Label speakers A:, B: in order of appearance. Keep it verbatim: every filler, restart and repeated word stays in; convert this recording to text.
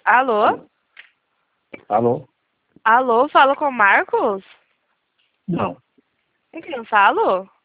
A: Alô?
B: Alô?
A: Alô, falo com o Marcos?
B: Não.
A: Com quem eu falo?